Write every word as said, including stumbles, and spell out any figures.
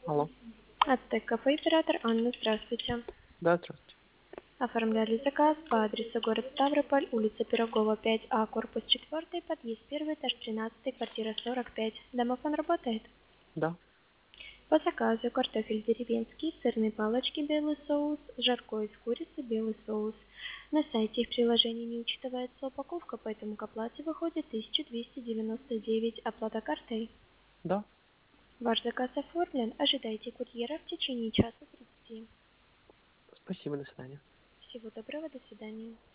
Алло. Ацтек кафе, оператор Анна, здравствуйте. Да, здравствуйте. Оформляли заказ по адресу город Ставрополь, улица Пирогова, пять А, корпус четыре, подъезд один, этаж тринадцать, квартира сорок пять. Домофон работает? Да. По заказу картофель деревенский, сырные палочки, белый соус, жаркое из курицы, белый соус. На сайте в приложении не учитывается упаковка, поэтому к оплате выходит тысяча двести девяносто девять. Оплата картой. Да. Ваш заказ оформлен. Ожидайте курьера в течение часа тридцати. Спасибо, до свидания. Всего доброго, до свидания.